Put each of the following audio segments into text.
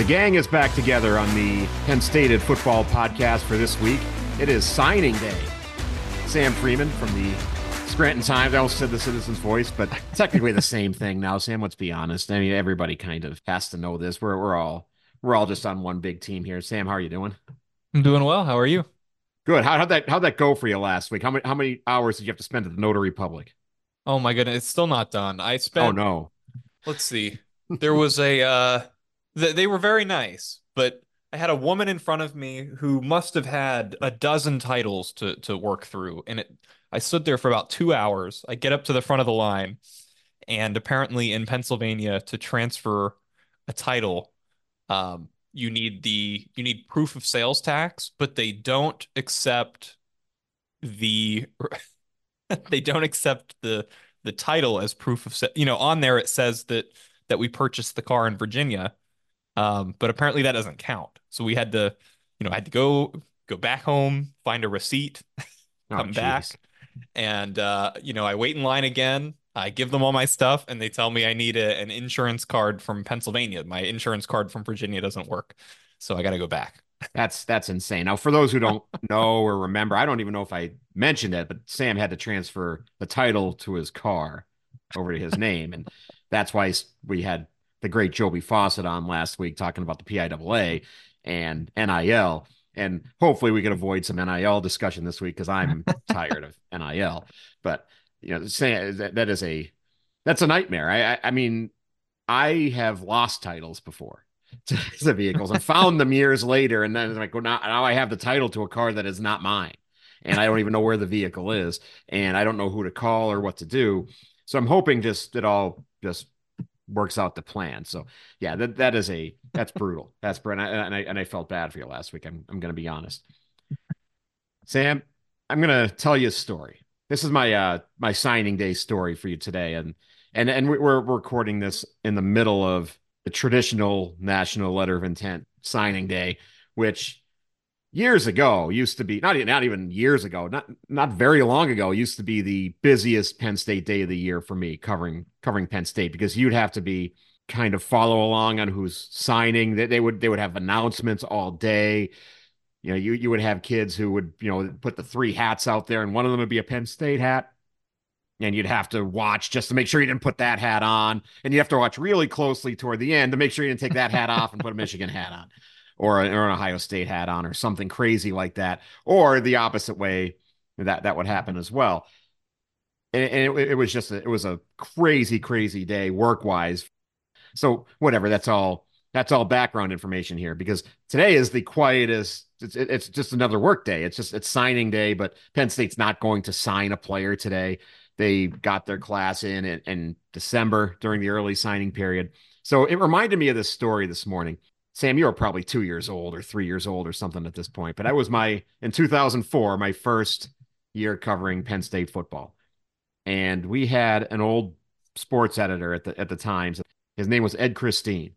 The gang is back together on the Penn State football podcast for this week. It is signing day. Sam Freeman from the Scranton Times. I almost said the Citizen's Voice, but technically the same thing now. Sam, let's be honest. I mean, everybody kind of has to know this. We're all just on one big team here. Sam, how are you doing? I'm doing well. How are you? Good. How'd that go for you last week? How many hours did you have to spend at the Notary Public? Oh my goodness, it's still not done. I Oh spent, no. let's see. There was a they were very nice, but I had a woman in front of me who must have had a dozen titles to work through, and I stood there for about 2 hours. I get up to the front of the line, and apparently in Pennsylvania to transfer a title, you need proof of sales tax, but they don't accept the they don't accept the title as proof of on there it says that we purchased the car in Virginia, but apparently that doesn't count. So we had to, I had to go back home, find a receipt, Oh come jeez. back, and I wait in line again. I give them all my stuff, and they tell me I need an insurance card from Pennsylvania. My insurance card from Virginia doesn't work, so I got to go back. That's insane. Now, for those who don't know or remember, I don't even know if I mentioned it, but Sam had to transfer the title to his car over to his name, and that's why we had the great Joby Fawcett on last week talking about the PIAA and NIL, and hopefully we can avoid some NIL discussion this week because I'm tired of NIL. But saying that's a nightmare. I mean, I have lost titles before to the vehicles and found them years later. And then it's like, well, now I have the title to a car that is not mine. And I don't even know where the vehicle is. And I don't know who to call or what to do. So I'm hoping just it all just works out the plan. So yeah, that's brutal. That's brutal. And I felt bad for you last week. I'm going to be honest. Sam, I'm going to tell you a story. This is my signing day story for you today, and we're recording this in the middle of the traditional National Letter of Intent signing day, which years ago used to be not even years ago, not very long ago, used to be the busiest Penn State day of the year for me covering Penn State because you'd have to be kind of follow along on who's signing. They would have announcements all day. You would have kids who would, put the three hats out there, and one of them would be a Penn State hat. And you'd have to watch just to make sure you didn't put that hat on. And you have to watch really closely toward the end to make sure you didn't take that hat off and put a Michigan hat on or an Ohio State hat on or something crazy like that. Or the opposite way that would happen as well. And it was it was a crazy, crazy day work wise. So whatever, that's all background information here because today is the quietest. It's just another work day. It's signing day, but Penn State's not going to sign a player today. They got their class in December during the early signing period. So it reminded me of this story this morning. Sam, you were probably 2 years old or 3 years old or something at this point, but I was in 2004, my first year covering Penn State football. And we had an old sports editor at the Times. His name was Ed Christine.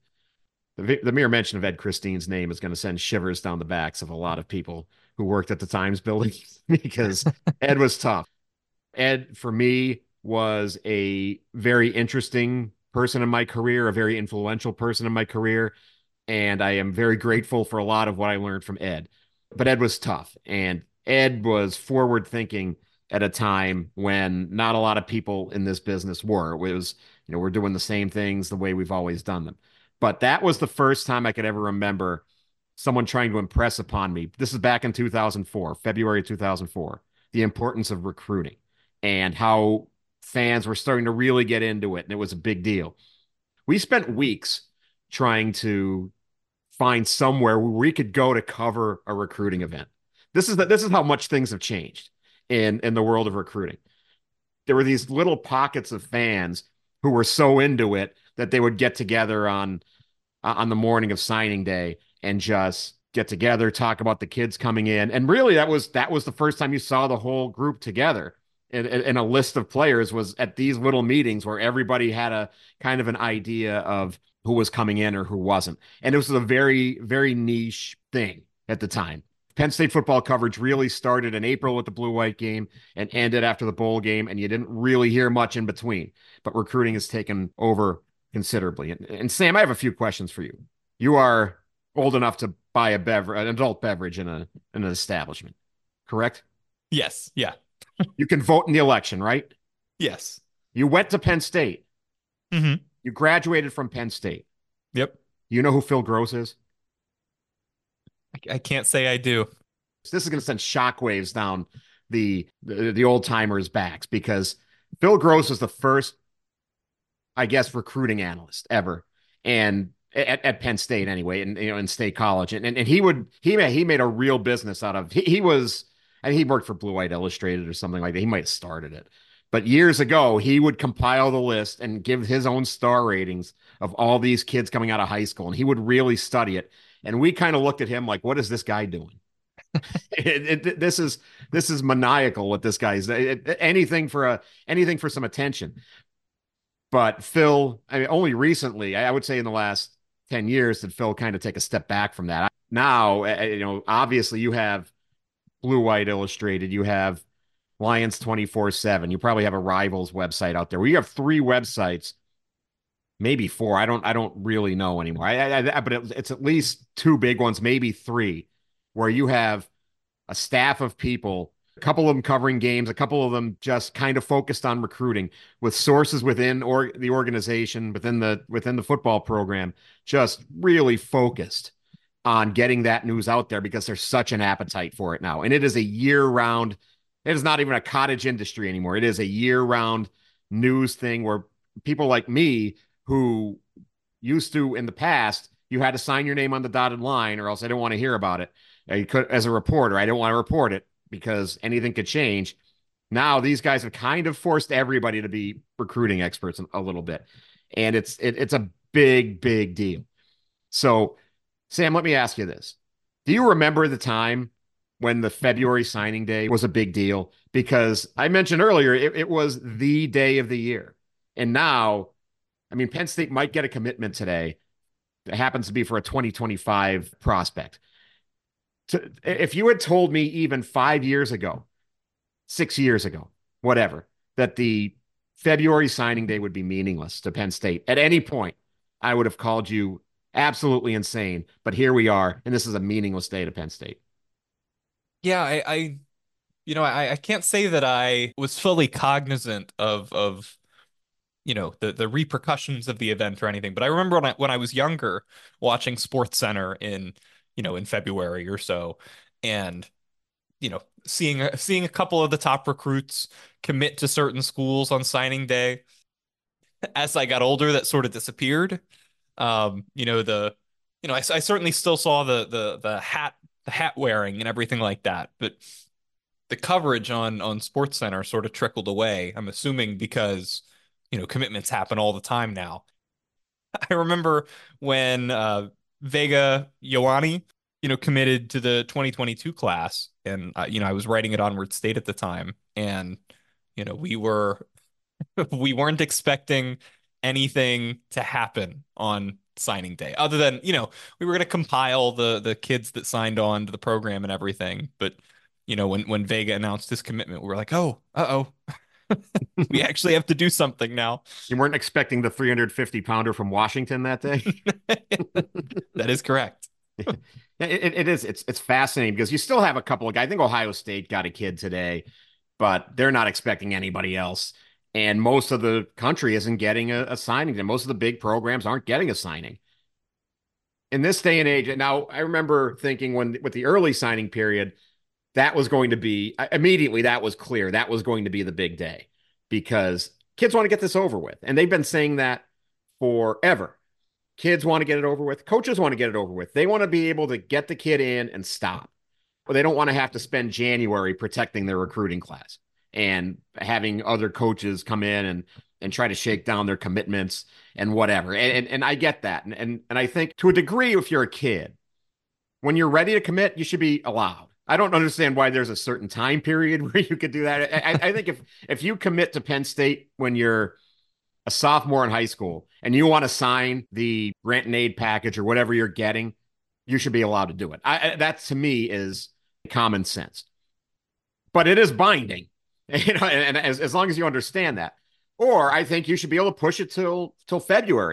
The mere mention of Ed Christine's name is going to send shivers down the backs of a lot of people who worked at the Times building because Ed was tough. Ed, for me, was a very interesting person in my career, a very influential person in my career. And I am very grateful for a lot of what I learned from Ed. But Ed was tough, and Ed was forward thinking at a time when not a lot of people in this business were. It was, we're doing the same things the way we've always done them. But that was the first time I could ever remember someone trying to impress upon me. This is back in 2004, February 2004, the importance of recruiting and how fans were starting to really get into it. And it was a big deal. We spent weeks trying to find somewhere where we could go to cover a recruiting event. This is how much things have changed in the world of recruiting. There were these little pockets of fans who were so into it that they would get together on the morning of signing day and just get together, talk about the kids coming in. And really that was the first time you saw the whole group together. And a list of players was at these little meetings where everybody had a kind of an idea of who was coming in or who wasn't. And it was a very, very niche thing at the time. Penn State football coverage really started in April with the blue white game and ended after the bowl game, and you didn't really hear much in between. But recruiting has taken over considerably. And Sam, I have a few questions for you. You are old enough to buy an adult beverage in an establishment, correct? Yes. Yeah. You can vote in the election, right? Yes. You went to Penn State. Hmm. You graduated from Penn State. Yep. You know who Phil Gross is? I can't say I do. This is going to send shockwaves down the old timers' backs because Phil Gross was the first, I guess, recruiting analyst ever, and at Penn State anyway, and in State College, and he made a real business out of he was. I think he worked for Blue White Illustrated or something like that. He might have started it. But years ago, he would compile the list and give his own star ratings of all these kids coming out of high school, and he would really study it. And we kind of looked at him like, what is this guy doing? This is maniacal what this guy's anything for some attention. But Phil, I mean, only recently, I would say in the last 10 years, did Phil kind of take a step back from that. Now, obviously you have Blue White Illustrated, you have Lions 24/7, you probably have a Rivals website out there. We have three websites, maybe four. I don't really know anymore. But it's at least two big ones, maybe three, where you have a staff of people, a couple of them covering games, a couple of them just kind of focused on recruiting with sources within the organization, within the football program, just really focused on getting that news out there because there's such an appetite for it now. And it is a year-round, it is not even a cottage industry anymore. It is a year-round news thing where people like me who used to in the past, you had to sign your name on the dotted line or else I didn't want to hear about it. You could, as a reporter, I didn't want to report it because anything could change. Now these guys have kind of forced everybody to be recruiting experts a little bit, and it's a big deal. So, Sam, let me ask you this: do you remember the time when the February signing day was a big deal? Because I mentioned earlier it was the day of the year, and now, I mean, Penn State might get a commitment today that happens to be for a 2025 prospect. If you had told me even 5 years ago, 6 years ago, whatever, that the February signing day would be meaningless to Penn State at any point, I would have called you absolutely insane. But here we are, and this is a meaningless day to Penn State. Yeah, I can't say that I was fully cognizant of the repercussions of the event or anything, but I remember when I was younger watching Sports Center in February or so, and seeing a couple of the top recruits commit to certain schools on signing day. As I got older, that sort of disappeared. I certainly still saw the hat wearing and everything like that, but the coverage on Sports Center sort of trickled away. I'm assuming because commitments happen all the time now. I remember when Vega Ioane, committed to the 2022 class, and I was writing at Onward State at the time, and we were we weren't expecting anything to happen on signing day, other than we were going to compile the kids that signed on to the program and everything. But when Vega announced his commitment, we were like, oh, uh-oh, we actually have to do something now. You weren't expecting the 350-pounder from Washington that day? That is correct. It is. It's fascinating because you still have a couple of guys. I think Ohio State got a kid today, but they're not expecting anybody else. And most of the country isn't getting a signing. And most of the big programs aren't getting a signing. In this day and age, and now I remember thinking when with the early signing period, that was going to be immediately that was clear. That was going to be the big day because kids want to get this over with. And they've been saying that forever. Kids want to get it over with. Coaches want to get it over with. They want to be able to get the kid in and stop. Or they don't want to have to spend January protecting their recruiting class and having other coaches come in and try to shake down their commitments and whatever. And I get that. And I think to a degree, if you're a kid, when you're ready to commit, you should be allowed. I don't understand why there's a certain time period where you could do that. I think if you commit to Penn State when you're a sophomore in high school and you want to sign the grant and aid package or whatever you're getting, you should be allowed to do it. That to me is common sense, but it is binding, and as long as you understand that. Or I think you should be able to push it till February.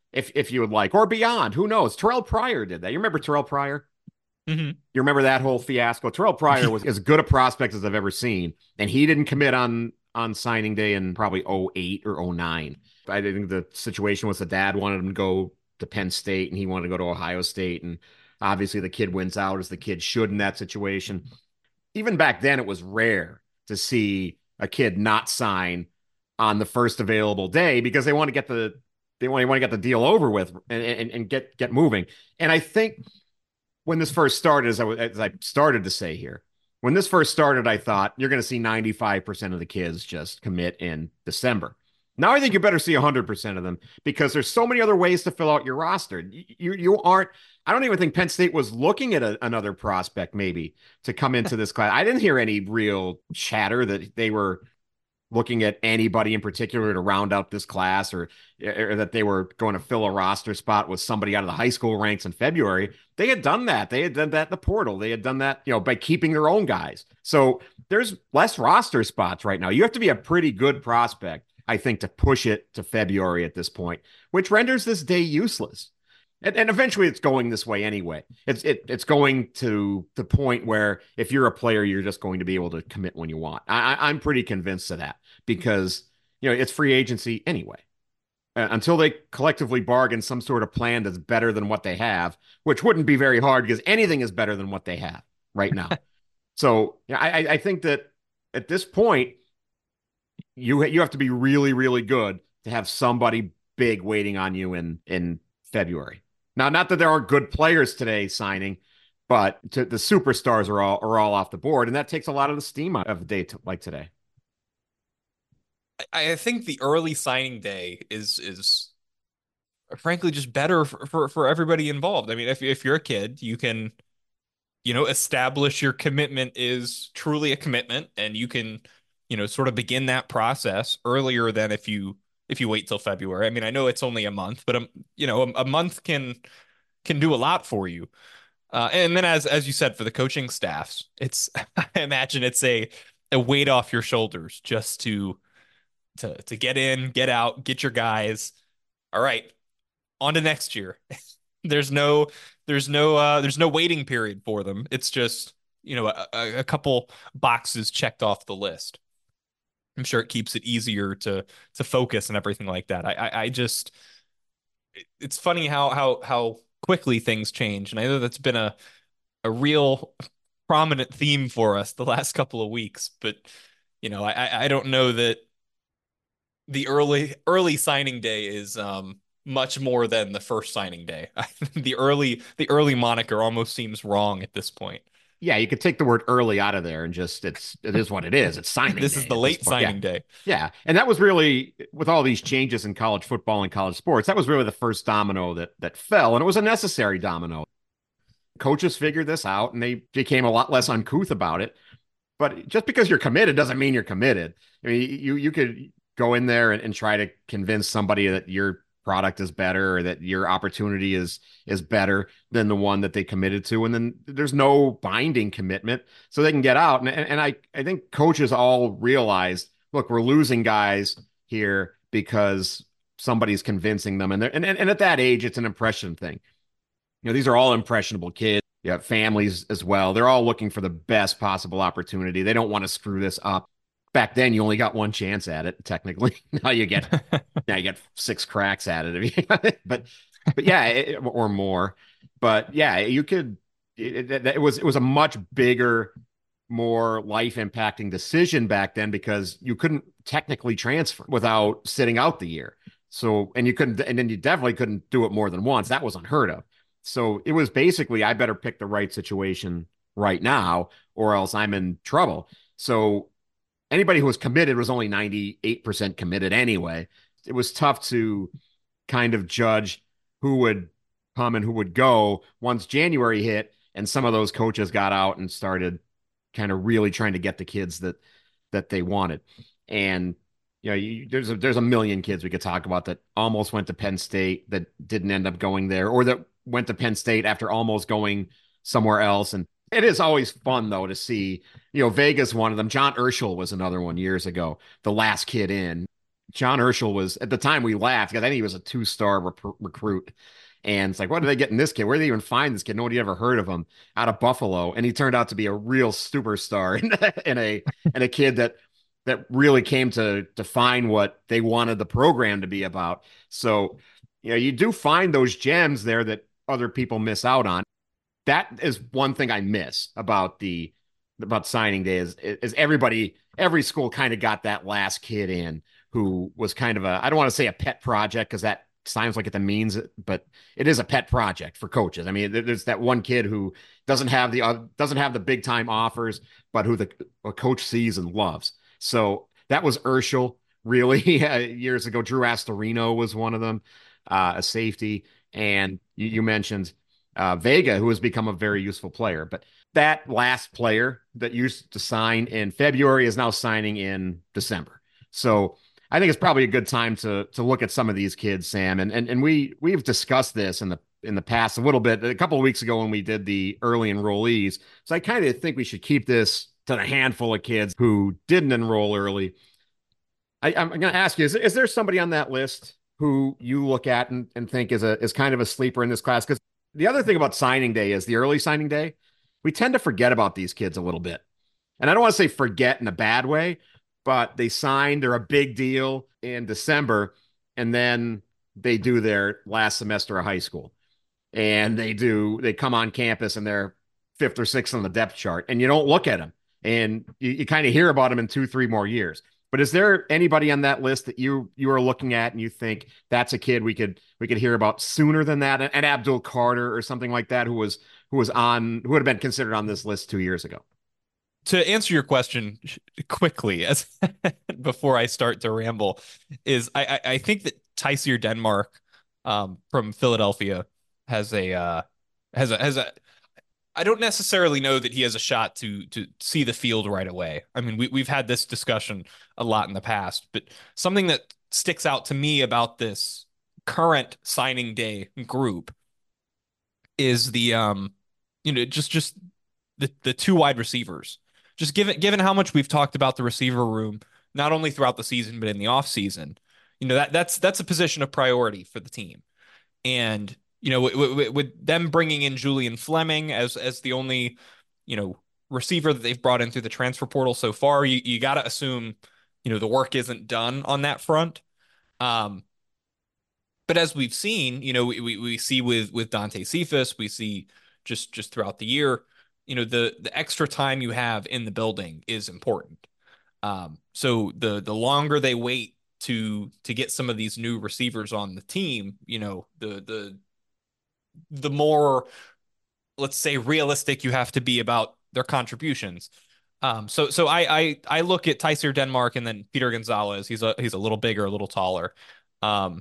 if you would like, or beyond. Who knows? Terrell Pryor did that. You remember Terrell Pryor? Hmm. You remember that whole fiasco? Terrell Pryor was as good a prospect as I've ever seen, and he didn't commit on signing day in probably '08 or '09. I think the situation was the dad wanted him to go to Penn State, and he wanted to go to Ohio State, and obviously the kid wins out as the kid should in that situation. Even back then, it was rare to see a kid not sign on the first available day because they want to get the deal over with and get moving. And I think when this first started, as I started to say here, when this first started, I thought you're going to see 95% of the kids just commit in December. Now I think you better see 100% of them because there's so many other ways to fill out your roster. You aren't. I don't even think Penn State was looking at another prospect maybe to come into this class. I didn't hear any real chatter that they were looking at anybody in particular to round out this class or that they were going to fill a roster spot with somebody out of the high school ranks in February. They had done that. They had done that in the portal. They had done that, by keeping their own guys. So there's less roster spots right now. You have to be a pretty good prospect, I think, to push it to February at this point, which renders this day useless. And eventually it's going this way anyway. It's going to the point where if you're a player, you're just going to be able to commit when you want. I'm pretty convinced of that because it's free agency anyway. Until they collectively bargain some sort of plan that's better than what they have, which wouldn't be very hard because anything is better than what they have right now. So I think that at this point, you have to be really, really good to have somebody big waiting on you in February. Now, not that there aren't good players today signing, but the superstars are all off the board, and that takes a lot of the steam out of a day like today. I think the early signing day is frankly just better for everybody involved. I mean, if you're a kid, you can, establish your commitment is truly a commitment, and you can, sort of begin that process earlier than if you wait till February. I mean, I know it's only a month, but a month can do a lot for you. And then as you said, for the coaching staffs, it's I imagine it's a weight off your shoulders just to get in, get out, get your guys. All right, on to next year. There's no there's no waiting period for them. It's just, a couple boxes checked off the list. I'm sure it keeps it easier to focus and everything like that. I just it's funny how quickly things change. And I know that's been a real prominent theme for us the last couple of weeks, but I don't know that the early signing day is much more than the first signing day. The early moniker almost seems wrong at this point. Yeah, you could take the word early out of there and just it is what it is. It's signing This is day the at this late point. Yeah. signing day. Yeah. And that was really with all these changes in college football and college sports, that was really the first domino that fell. And it was a necessary domino. Coaches figured this out and they became a lot less uncouth about it. But just because you're committed doesn't mean you're committed. I mean, you could go in there and try to convince somebody that your product is better or that your opportunity is better than the one that they committed to, and then there's no binding commitment, so they can get out. And I think coaches all realized, look, we're losing guys here because somebody's convincing them, and at that age, it's an impression thing. These are all impressionable kids. You have families as well. They're all looking for the best possible opportunity. They don't want to screw this up. Back then, you only got one chance at it, technically. Now you get six cracks at it. But yeah, or more. But yeah, you could. It was a much bigger, more life impacting decision back then because you couldn't technically transfer without sitting out the year. So, and you couldn't, and then you definitely couldn't do it more than once. That was unheard of. So it was basically, I better pick the right situation right now, or else I'm in trouble. So anybody who was committed was only 98% committed anyway. It was tough to kind of judge who would come and who would go once January hit and some of those coaches got out and started kind of really trying to get the kids that they wanted. And there's a million kids we could talk about that almost went to Penn State that didn't end up going there, or that went to Penn State after almost going somewhere else. And it is always fun though to see, Vegas, one of them. John Urschel was another one years ago, the last kid in. John Urschel was at the time we laughed because I think he was a two-star recruit. And it's like, what are they getting this kid? Where did they even find this kid? Nobody ever heard of him out of Buffalo. And he turned out to be a real superstar and a kid that really came to define what they wanted the program to be about. So, you do find those gems there that other people miss out on. That is one thing I miss about signing day is every school kind of got that last kid in who was kind of I don't want to say a pet project because that sounds like it means it, but it is a pet project for coaches. I mean, there's that one kid who doesn't have the big time offers, but who the a coach sees and loves. So that was Urschel really years ago. Drew Astorino was one of them, a safety, and you mentioned Vega, who has become a very useful player. But that last player that used to sign in February is now signing in December. So I think it's probably a good time to look at some of these kids, Sam. And we've discussed this in the past a little bit a couple of weeks ago when we did the early enrollees. So I kind of think we should keep this to the handful of kids who didn't enroll early. I'm going to ask you: is there somebody on that list who you look at and think is kind of a sleeper in this class? Because the other thing about signing day is the early signing day. We tend to forget about these kids a little bit. And I don't want to say forget in a bad way, but they signed, they're a big deal in December, and then they do their last semester of high school. And they come on campus and they're fifth or sixth on the depth chart, and you don't look at them. And you kind of hear about them in 2, 3 more years. But is there anybody on that list that you are looking at and you think that's a kid we could hear about sooner than that? And Abdul Carter or something like that, who would have been considered on this list 2 years ago. To answer your question quickly, as before I start to ramble, is I think that Tysier Denmark from Philadelphia has a I don't necessarily know that he has a shot to see the field right away. I mean, we've had this discussion a lot in the past, but something that sticks out to me about this current signing day group is just the two wide receivers. Just given how much we've talked about the receiver room, not only throughout the season but in the off season, that's a position of priority for the team. And with them bringing in Julian Fleming as the only receiver that they've brought in through the transfer portal so far, you got to assume the work isn't done on that front. Um, but as we've seen, we see with Dante Cephas, we see just throughout the year, the extra time you have in the building is important. So the longer they wait to get some of these new receivers on the team, the more, let's say, realistic you have to be about their contributions. So I look at Tyser Denmark and then Peter Gonzalez. He's a little bigger, a little taller. Um,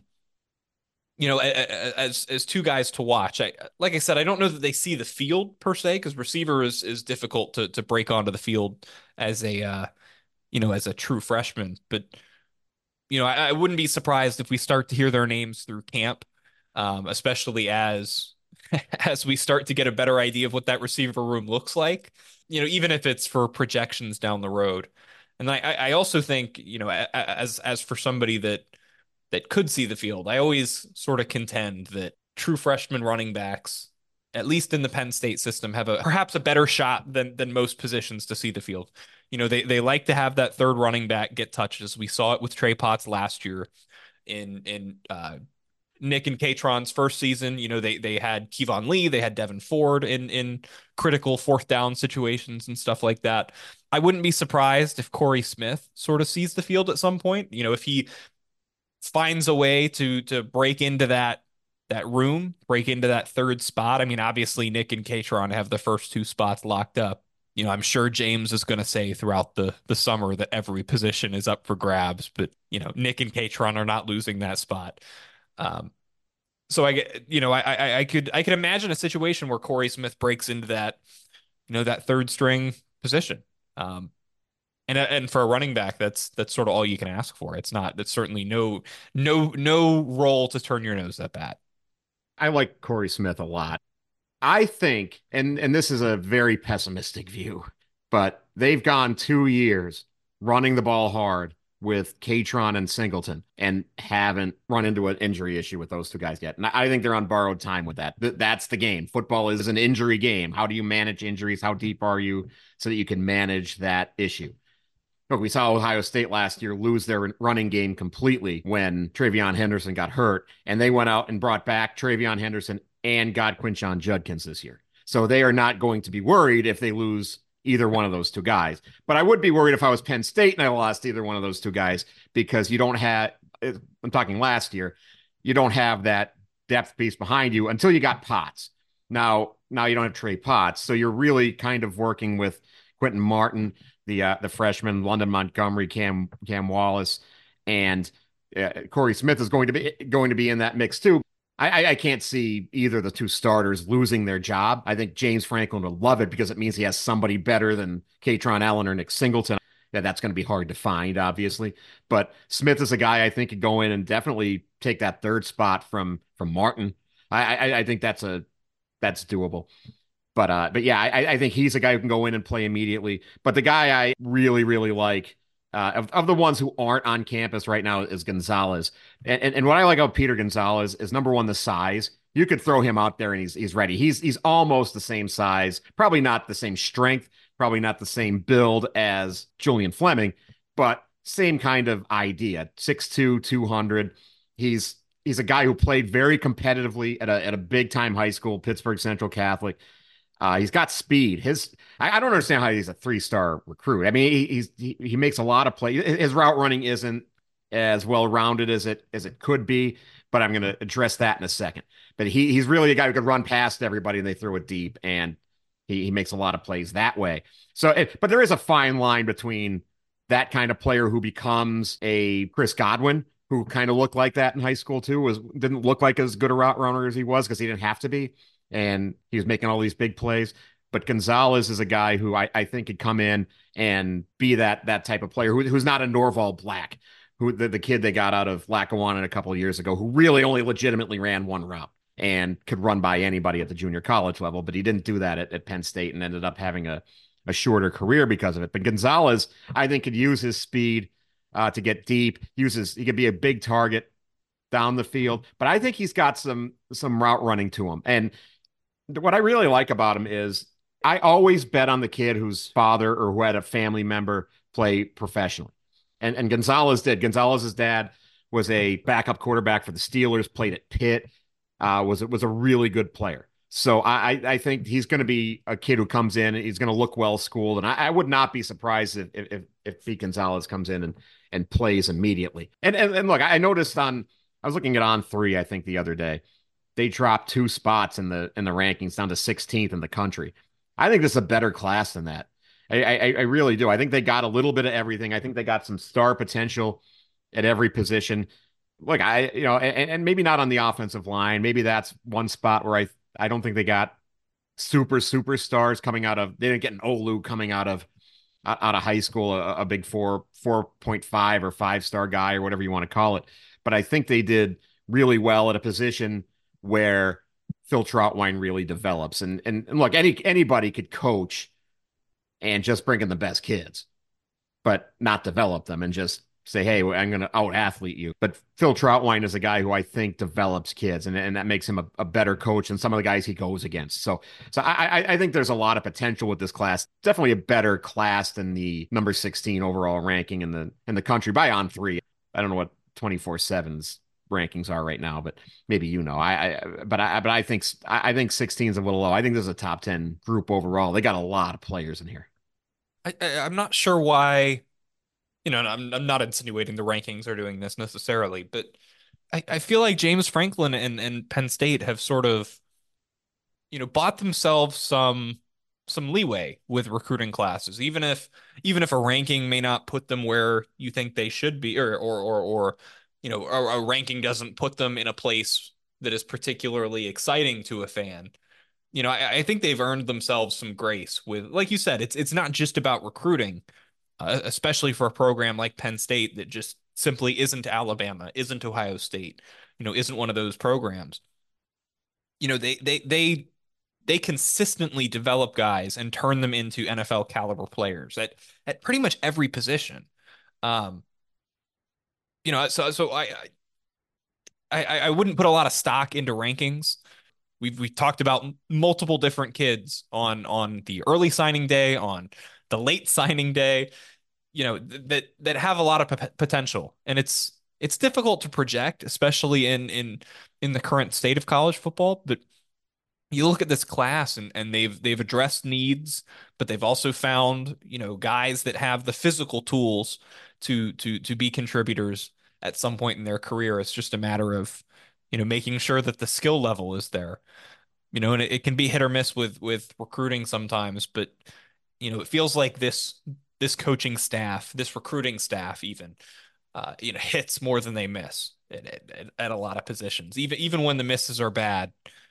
as two guys to watch. Like I said, I don't know that they see the field per se because receiver is difficult to break onto the field as as a true freshman. But I wouldn't be surprised if we start to hear their names through camp, especially as as we start to get a better idea of what that receiver room looks like. Even if it's for projections down the road. And I also think, as for somebody that could see the field. I always sort of contend that true freshman running backs, at least in the Penn State system, have perhaps a better shot than most positions to see the field. They like to have that third running back get touches. We saw it with Trey Potts last year in Nick and Katron's first season. They had Kevon Lee, they had Devin Ford in critical fourth down situations and stuff like that. I wouldn't be surprised if Corey Smith sort of sees the field at some point. If he finds a way to break into that room, break into that third spot. I mean, obviously Nick and Katron have the first two spots locked up. I'm sure James is going to say throughout the summer that every position is up for grabs, but Nick and Katron are not losing that spot. So I get, I could imagine a situation where Corey Smith breaks into that third string position. And for a running back, that's sort of all you can ask for. That's certainly no role to turn your nose up at. I like Corey Smith a lot. I think, and this is a very pessimistic view, but they've gone 2 years running the ball hard with Katron and Singleton and haven't run into an injury issue with those two guys yet. And I think they're on borrowed time with that. That's the game. Football is an injury game. How do you manage injuries? How deep are you so that you can manage that issue? Look, we saw Ohio State last year lose their running game completely when TreVeyon Henderson got hurt, and they went out and brought back TreVeyon Henderson and got Quinshon Judkins this year. So they are not going to be worried if they lose either one of those two guys. But I would be worried if I was Penn State and I lost either one of those two guys because you don't have, I'm talking last year, you don't have that depth piece behind you until you got Potts. Now you don't have Trey Potts. So you're really kind of working with Quentin Martin, the freshman, London Montgomery, Cam Wallace, and Corey Smith is going to be in that mix too. I can't see either of the two starters losing their job. I think James Franklin would love it because it means he has somebody better than Katron Allen or Nick Singleton. Yeah, that's going to be hard to find, obviously. But Smith is a guy I think could go in and definitely take that third spot from Martin. I think that's doable. But yeah, I think he's a guy who can go in and play immediately. But the guy I really, really like of the ones who aren't on campus right now is Gonzalez. And what I like about Peter Gonzalez is number one, the size. You could throw him out there and he's ready. He's almost the same size, probably not the same strength, probably not the same build as Julian Fleming, but same kind of idea. 6'2", 200. He's a guy who played very competitively at a big time high school, Pittsburgh Central Catholic. He's got speed. I don't understand how he's a 3-star recruit. I mean, he makes a lot of plays. His route running isn't as well rounded as it could be, but I'm going to address that in a second. But he's really a guy who could run past everybody and they throw it deep, and he makes a lot of plays that way. But there is a fine line between that kind of player who becomes a Chris Godwin, who kind of looked like that in high school too, didn't look like as good a route runner as he was because he didn't have to be and he was making all these big plays. But Gonzalez is a guy who I think could come in and be that type of player who's not a Norval Black, who the kid they got out of Lackawanna a couple of years ago, who really only legitimately ran one route and could run by anybody at the junior college level. But he didn't do that at Penn State and ended up having a shorter career because of it. But Gonzalez, I think, could use his speed to get deep. He could be a big target down the field. But I think he's got some route running to him. And what I really like about him is I always bet on the kid whose father or who had a family member play professionally. And Gonzalez did. Gonzalez's dad was a backup quarterback for the Steelers, played at Pitt, was a really good player. So I think he's going to be a kid who comes in and he's going to look well schooled. And I would not be surprised if Pete Gonzalez comes in and plays immediately. And look, I noticed I was looking at On3, I think the other day. They dropped 2 spots in the rankings down to 16th in the country. I think this is a better class than that. I really do. I think they got a little bit of everything. I think they got some star potential at every position. Look, and maybe not on the offensive line. Maybe that's one spot where I don't think they got superstars coming out of. They didn't get an Olu coming out of high school, a big 4.5 or 5-star guy or whatever you want to call it. But I think they did really well at a position where Phil Trautwein really develops. And look, anybody could coach and just bring in the best kids, but not develop them and just say, hey, I'm going to out athlete you. But Phil Trautwein is a guy who I think develops kids, and that makes him a better coach than some of the guys he goes against. So I think there's a lot of potential with this class. Definitely a better class than the number 16 overall ranking in the country by On3. I don't know what 24/7's rankings are right now, but maybe but I think 16 is a little low. I think there's a top 10 group overall. They got a lot of players in here. I'm not sure why, I'm not insinuating the rankings are doing this necessarily, but I feel like James Franklin and Penn State have sort of, bought themselves some leeway with recruiting classes, even if a ranking may not put them where you think they should be, or a ranking doesn't put them in a place that is particularly exciting to a fan. I think they've earned themselves some grace with, like you said, it's not just about recruiting, especially for a program like Penn State that just simply isn't Alabama, isn't Ohio State, isn't one of those programs. They consistently develop guys and turn them into NFL caliber players at pretty much every position. Um, I wouldn't put a lot of stock into rankings. We talked about multiple different kids on the early signing day, on the late signing day, that have a lot of potential, and it's difficult to project, especially in the current state of college football. But you look at this class, and they've addressed needs, but they've also found, guys that have the physical tools to be contributors at some point in their career. It's just a matter of, making sure that the skill level is there. And it can be hit or miss with recruiting sometimes, but it feels like this coaching staff, this recruiting staff even, hits more than they miss at a lot of positions. Even when the misses are bad,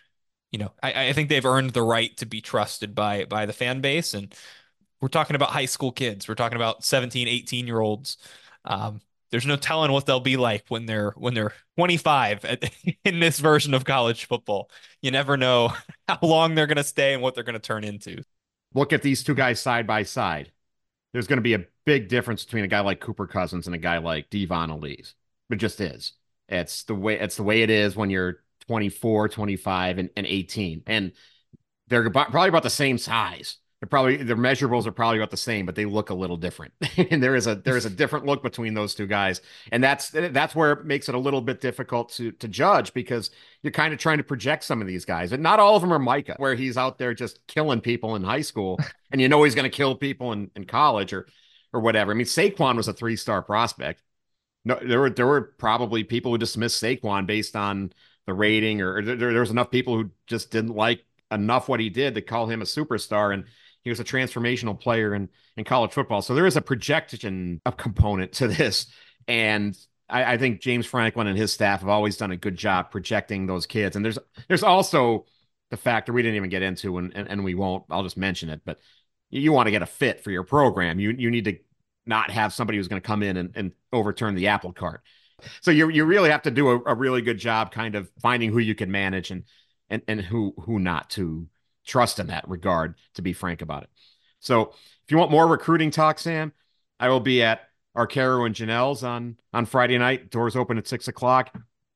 I think they've earned the right to be trusted by the fan base. And we're talking about high school kids. We're talking about 17, 18-year-olds. There's no telling what they'll be like when they're 25 in this version of college football. You never know how long they're going to stay and what they're going to turn into. Look at these two guys side by side. There's going to be a big difference between a guy like Cooper Cousins and a guy like Devon Elise. It just is. It's the way it is when you're 24, 25, and 18. And they're probably about the same size. Their measurables are probably about the same, but they look a little different. And there is a different look between those two guys, and that's where it makes it a little bit difficult to judge, because you're kind of trying to project some of these guys, and not all of them are Micah, where he's out there just killing people in high school, and he's going to kill people in college or whatever. I mean, Saquon was a 3-star prospect. No, there were probably people who dismissed Saquon based on the rating, or there was enough people who just didn't like enough what he did to call him a superstar, and he was a transformational player in college football. So there is a projection of component to this, and I think James Franklin and his staff have always done a good job projecting those kids. And there's also the factor we didn't even get into, and we won't. I'll just mention it, but you want to get a fit for your program. You need to not have somebody who's going to come in and overturn the apple cart. So you really have to do a really good job kind of finding who you can manage and who not to trust in that regard, to be frank about it. So if you want more recruiting talk, Sam, I will be at Arcaro and Janelle's on Friday night. Doors open at 6:00,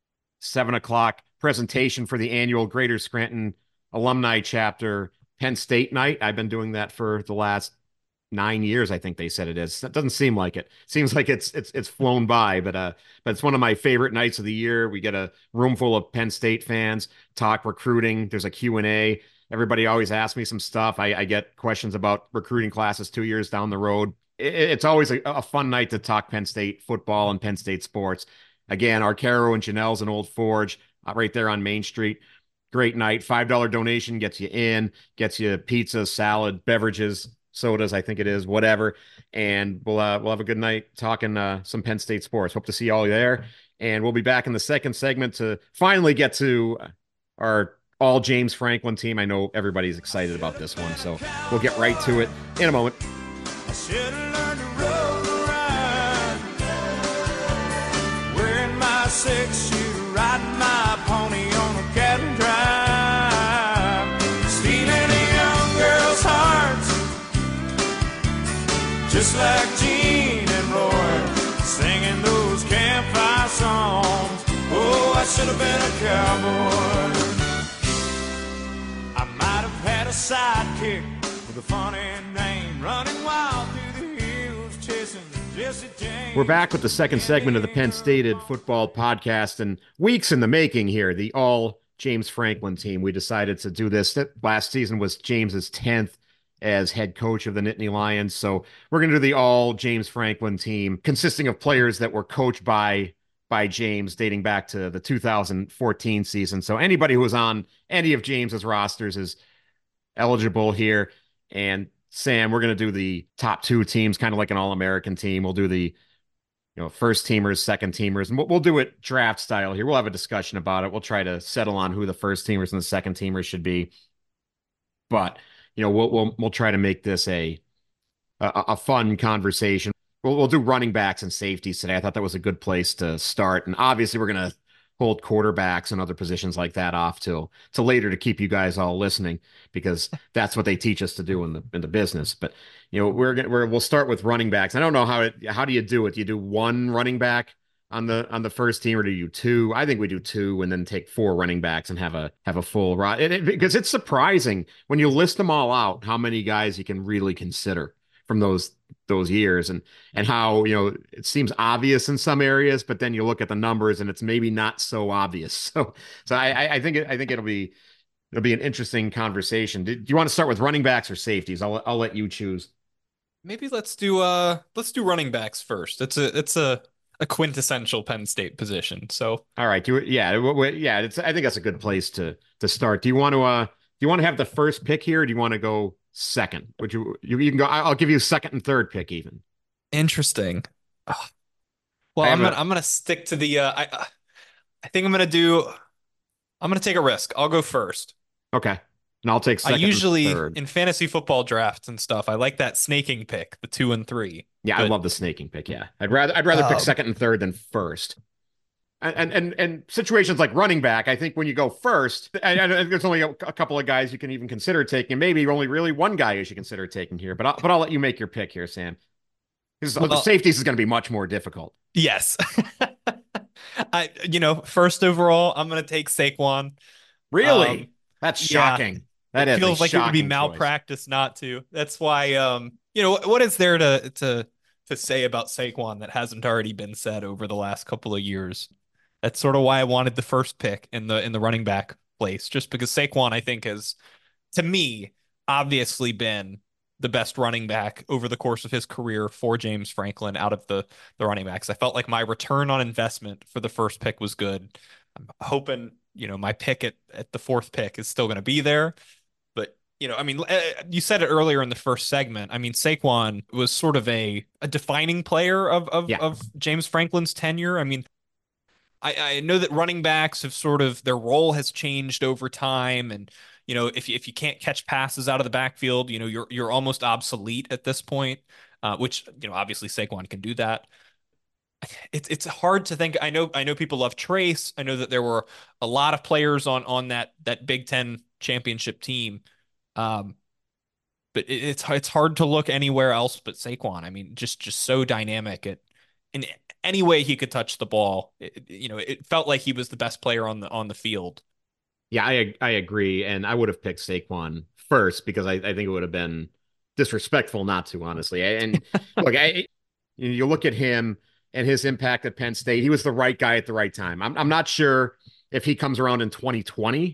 7:00 presentation for the annual Greater Scranton Alumni Chapter Penn State night. I've been doing that for the last 9 years, I think they said it is. That doesn't seem like it. Seems like it's flown by, but it's one of my favorite nights of the year. We get a room full of Penn State fans, talk recruiting. There's a Q&A. Everybody always asks me some stuff. I get questions about recruiting classes 2 years down the road. It's always a fun night to talk Penn State football and Penn State sports. Again, Arcaro and Janelle's an Old Forge, right there on Main Street. Great night. $5 donation gets you in, gets you pizza, salad, beverages, sodas, I think it is, whatever. And we'll have a good night talking some Penn State sports. Hope to see all you there. And we'll be back in the second segment to finally get to our all James Franklin team. I know everybody's excited about this one, so we'll get right to it in a moment. I should have learned to roll around, wearing my 6-shooter, riding my pony on a cattle drive, stealing a young girl's hearts, just like Gene and Roy, singing those campfire songs. Oh, I should have been a cowboy. I might have had a sidekick with a funny name, running wild through the hills, chasing Jesse James. We're back with the second segment of the Penn Stated Football Podcast, and weeks in the making here, the all James Franklin team. We decided to do this. Last season was James's 10th as head coach of the Nittany Lions. So we're going to do the all James Franklin team, consisting of players that were coached by James dating back to the 2014 season. So anybody who was on any of James's rosters is eligible here. And Sam, we're going to do the top 2 teams, kind of like an All-American team. We'll do the first teamers, second teamers, and we'll do it draft style here. We'll have a discussion about it. We'll try to settle on who the first teamers and the second teamers should be. But we'll try to make this a fun conversation. We'll do running backs and safeties today. I thought that was a good place to start. And obviously, we're going to hold quarterbacks and other positions like that off till later to keep you guys all listening, because that's what they teach us to do in the business. But we'll start with running backs. I don't know how do you do it? Do you do one running back on the first team, or do you do two? I think we do two and then take four running backs and have a full rod. Because it's surprising when you list them all out how many guys you can really consider from those years, and how, it seems obvious in some areas, but then you look at the numbers and it's maybe not so obvious. So I think it'll be an interesting conversation. Do you want to start with running backs or safeties? I'll let you choose. Maybe let's do running backs first. It's a quintessential Penn State position. So All right. Yeah. I think that's a good place to start. Do you want to have the first pick here, or do you want to go second? Would you can go, I'll give you second and third pick even. interesting. Ugh. Well, I have a I'm gonna stick to the I think I'm gonna take a risk. I'll go first. Okay. And I'll take I second and usually third. in fantasy football drafts and stuff, I like that snaking pick, the 2 and 3. Yeah, I But love the snaking pick. Yeah. I'd rather pick um, second and third than first. And situations like running back, I think when you go first, there's only a couple of guys you can even consider taking. Maybe only really one guy you should consider taking here. But I'll let you make your pick here, Sam. Because the well, safeties is going to be much more difficult. yes. First overall, I'm gonna take Saquon. Um, Really? That's yeah, shocking. That it is a feels like it would be shocking choice. malpractice not to. That's why, what is there to say about Saquon that hasn't already been said over the last couple of years? That's sort of why I wanted the first pick in the running back place, just because Saquon, I think, has, to me, obviously been the best running back over the course of his career for James Franklin out of the running backs. I felt like my return on investment for the first pick was good. I'm hoping, my pick at the fourth pick is still going to be there. But, I mean, you said it earlier in the first segment. I mean, Saquon was sort of a defining player Yeah. of James Franklin's tenure. I mean, I know that running backs have sort of their role has changed over time, and if you can't catch passes out of the backfield, you're almost obsolete at this point. Which obviously Saquon can do that. It's hard to think. I know people love Trace. I know that there were a lot of players on that Big Ten championship team. Um, but it's hard to look anywhere else but Saquon. I mean, just so dynamic. In any way he could touch the ball, it felt like he was the best player on the field. Yeah, I agree. And I would have picked Saquon first because I think it would have been disrespectful not to, honestly. And look, you look at him and his impact at Penn State, he was the right guy at the right time. I'm not sure if he comes around in 2020,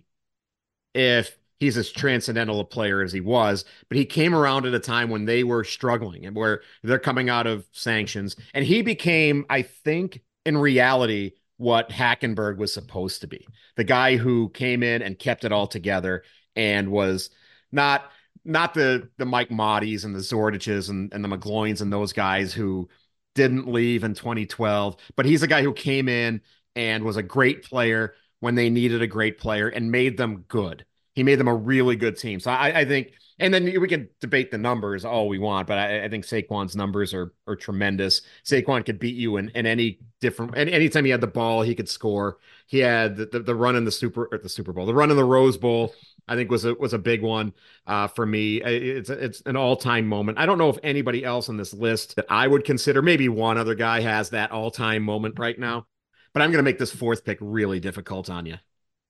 if he's as transcendental a player as he was, but he came around at a time when they were struggling and where they're coming out of sanctions. And he became, I think, in reality, what Hackenberg was supposed to be. The guy who came in and kept it all together and was not the Mike Maudis and the Zordiches and the McGloins and those guys who didn't leave in 2012, but he's a guy who came in and was a great player when they needed a great player and made them good. He made them a really good team. So I think, and then we can debate the numbers all we want, but I think Saquon's numbers are tremendous. Saquon could beat you in any different, and anytime he had the ball, he could score. He had the run in the Super Bowl, the run in the Rose Bowl. I think was a big one for me. It's an all time moment. I don't know if anybody else on this list that I would consider. Maybe one other guy has that all time moment right now, but I'm going to make this fourth pick really difficult on you.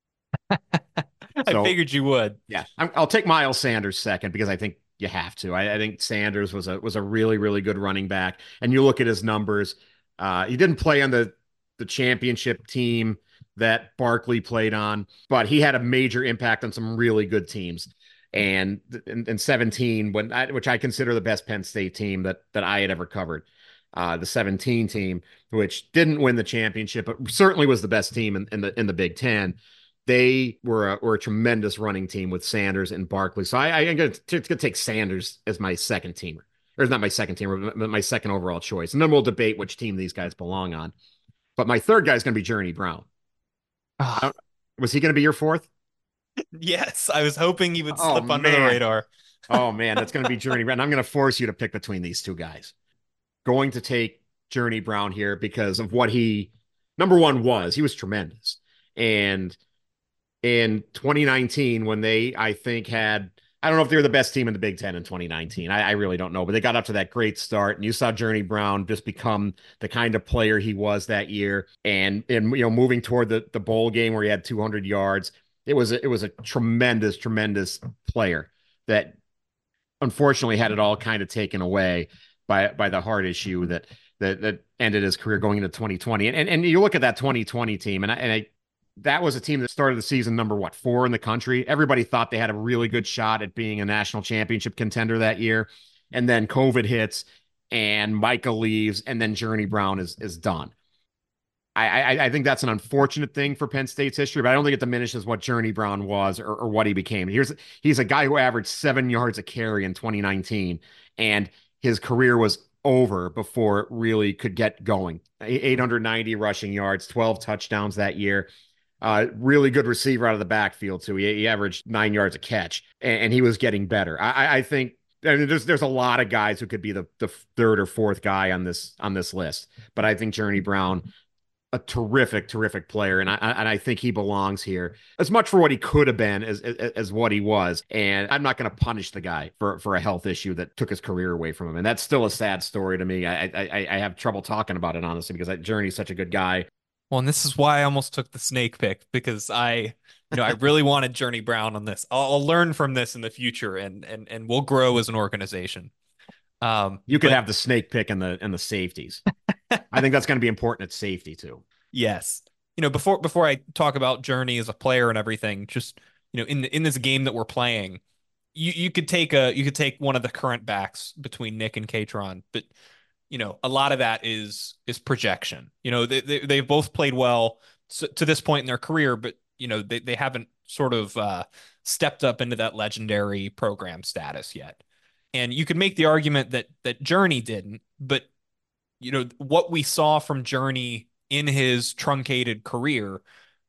I So figured you would. yeah, I'll take Miles Sanders second because I think you have to. I think Sanders was a really really good running back, and you look at his numbers. He didn't play on the championship team that Barkley played on, but he had a major impact on some really good teams. And in 17, which I consider the best Penn State team that I had ever covered, the 17 team, which didn't win the championship, but certainly was the best team in the Big Ten. They were a tremendous running team with Sanders and Barkley. So I'm going to take Sanders as my second teamer. Or not my second teamer, but my second overall choice. And then we'll debate which team these guys belong on. But my third guy is going to be Journey Brown. Ah, Was he going to be your fourth? yes, I was hoping he would Oh, slip under the man. radar. Oh, man. That's going to be Journey Brown. I'm going to force you to pick between these two guys. Going to take Journey Brown here because of what he, number one, was. He was tremendous. And in 2019, when they, I think, had I don't know if they were the best team in the Big Ten in 2019. I really don't know, but they got up to that great start, and you saw Journey Brown just become the kind of player he was that year, and moving toward the bowl game where he had 200 yards. It was a tremendous player that unfortunately had it all kind of taken away by the heart issue that ended his career going into 2020. And you look at that 2020 team, and that was a team that started the season number what, 4 in the country. Everybody thought they had a really good shot at being a national championship contender that year. And then COVID hits and Micah leaves, and then Journey Brown is done. I think that's an unfortunate thing for Penn State's history, but I don't think it diminishes what Journey Brown was or what he became. He's a guy who averaged 7 yards a carry in 2019, and his career was over before it really could get going. 890 rushing yards, 12 touchdowns that year. Really good receiver out of the backfield too. He averaged 9 yards a catch, and he was getting better. I think. I mean, there's a lot of guys who could be the third or fourth guy on this list, but I think Journey Brown, a terrific player, and I think he belongs here as much for what he could have been as what he was. And I'm not going to punish the guy for a health issue that took his career away from him. And that's still a sad story to me. I have trouble talking about it honestly because Journey's such a good guy. Well, and this is why I almost took the snake pick because I really wanted Journey Brown on this. I'll learn from this in the future, and we'll grow as an organization. You could have the snake pick and the safeties. I think that's going to be important at safety too. Yes. Before I talk about Journey as a player and everything, just in this game that we're playing, you could take one of the current backs between Nick and Katron, but a lot of that is projection. They've both played well to this point in their career, but they haven't sort of stepped up into that legendary program status yet. And you could make the argument that Journey didn't, but what we saw from Journey in his truncated career,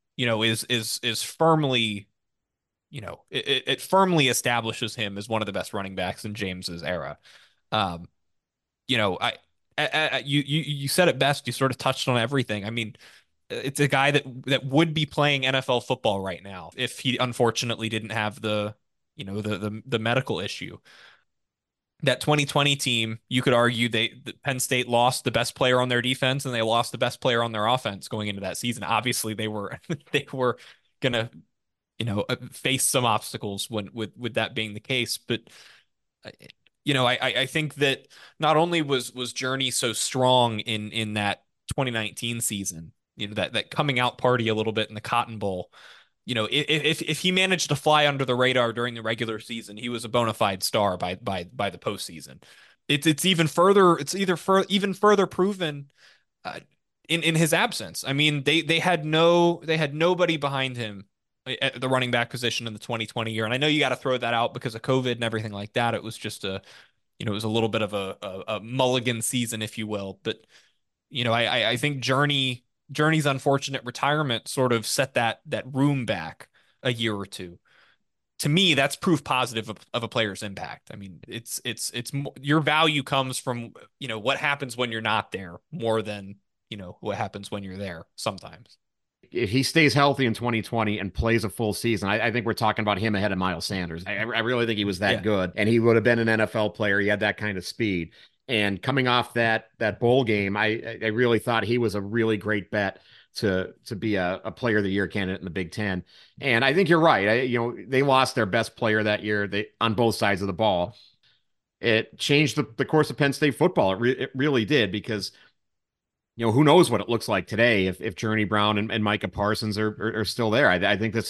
is firmly, it firmly establishes him as one of the best running backs in James's era. You said it best. You sort of touched on everything. I mean, it's a guy that would be playing NFL football right now if he unfortunately didn't have the medical issue. That 2020 team, you could argue Penn State lost the best player on their defense and they lost the best player on their offense going into that season. Obviously, they were gonna face some obstacles with that being the case. But I think that not only was Journey so strong in that 2019 season, that coming out party a little bit in the Cotton Bowl. If he managed to fly under the radar during the regular season, he was a bona fide star by the postseason. It's even further proven in his absence. I mean, they had nobody behind him at the running back position in the 2020 year, and I know you got to throw that out because of COVID and everything like that. It was just it was a little bit of a mulligan season, if you will. But I think Journey's unfortunate retirement sort of set that room back a year or two. To me, that's proof positive of a player's impact. I mean, it's your value comes from what happens when you're not there more than what happens when you're there sometimes. If he stays healthy in 2020 and plays a full season, I think we're talking about him ahead of Miles Sanders. I really think he was that good, and he would have been an NFL player. He had that kind of speed. And coming off that bowl game, I really thought he was a really great bet to be a player of the year candidate in the Big Ten. And I think you're right. They lost their best player that year on both sides of the ball. It changed the course of Penn State football. It really did, because who knows what it looks like today if Journey Brown and Micah Parsons are still there. I think that's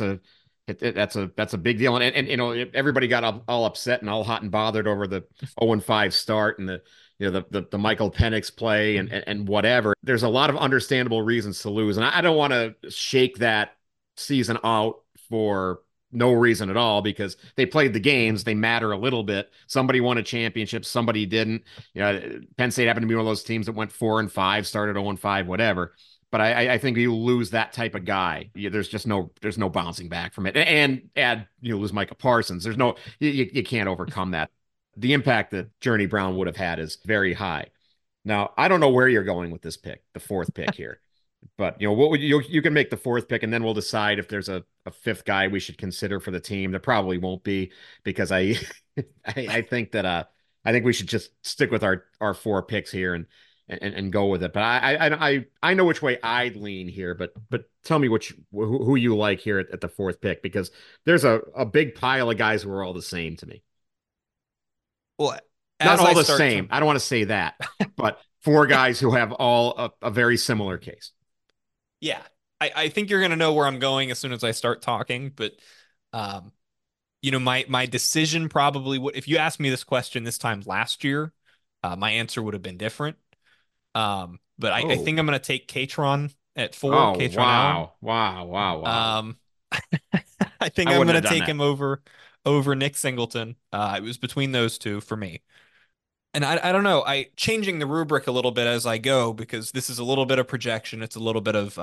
a big deal. And everybody got all upset and all hot and bothered over the 0-5 start and the Michael Penix play and whatever. There's a lot of understandable reasons to lose. And I don't want to shake that season out for no reason at all, because they played the games. They matter a little bit. Somebody won a championship. Somebody didn't. Penn State happened to be one of those teams that went 4-5, started 0-5, whatever. But I think you lose that type of guy, there's no bouncing back from it. And lose Micah Parsons. You can't overcome that. The impact that Journey Brown would have had is very high. Now, I don't know where you're going with this pick, the fourth pick here. But what would you can make the fourth pick, and then we'll decide if there's a fifth guy we should consider for the team. There probably won't be because I I think that I think we should just stick with our four picks here and go with it. But I know which way I'd lean here, but tell me who you like here at the fourth pick, because there's a big pile of guys who are all the same to me. Well, Not as all I the start same. to, I don't want to say that, but four guys who have all a very similar case. yeah, I think you're gonna know where I'm going as soon as I start talking. But um, my decision probably would, if you asked me this question this time last year, my answer would have been different. But I Oh. think I'm gonna take Katron at four, Oh, Katron Allen. wow. Wow. Wow. Wow. Um, I think I I'm wouldn't gonna have done take that. him over Nick Singleton. It was between those two for me. And I don't know, I changing the rubric a little bit as I go because this is a little bit of projection. It's a little bit of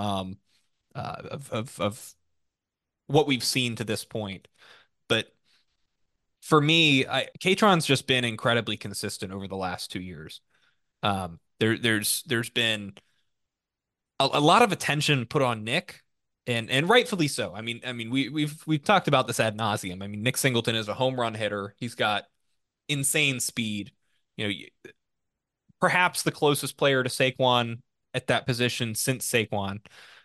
of what we've seen to this point. But for me, Katron's just been incredibly consistent over the last 2 years. There's been a lot of attention put on Nick, and rightfully so. I mean, we've talked about this ad nauseum. I mean, Nick Singleton is a home run hitter. He's got insane speed. You know, perhaps the closest player to Saquon at that position since Saquon.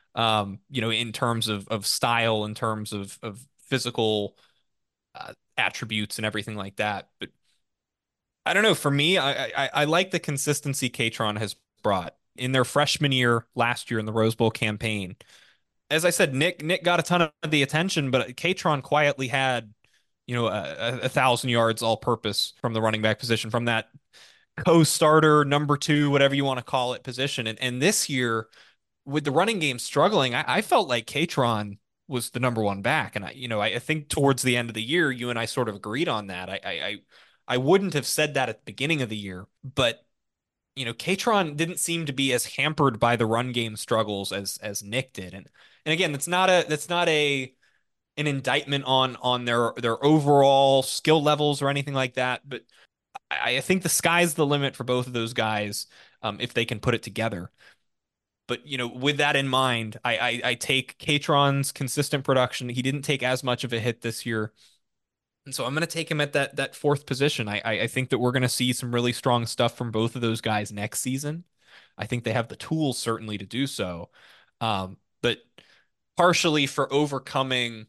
In terms of style, in terms of physical attributes and everything like that. But I don't know. For me, I like the consistency Katron has brought in their freshman year last year in the Rose Bowl campaign. As I said, Nick got a ton of the attention, but Katron quietly had, 1,000 yards all purpose from the running back position, from that co-starter number two, whatever you want to call it, position. And this year, with the running game struggling, I felt like Katron was the number one back. And I think towards the end of the year, you and I sort of agreed on that. I wouldn't have said that at the beginning of the year, but Katron didn't seem to be as hampered by the run game struggles as Nick did. And again, that's not an indictment on their overall skill levels or anything like that. But I think the sky's the limit for both of those guys, if they can put it together. But with that in mind, I take Katron's consistent production. He didn't take as much of a hit this year, and so I'm going to take him at that fourth position. I think that we're going to see some really strong stuff from both of those guys next season. I think they have the tools certainly to do so, but partially for overcoming,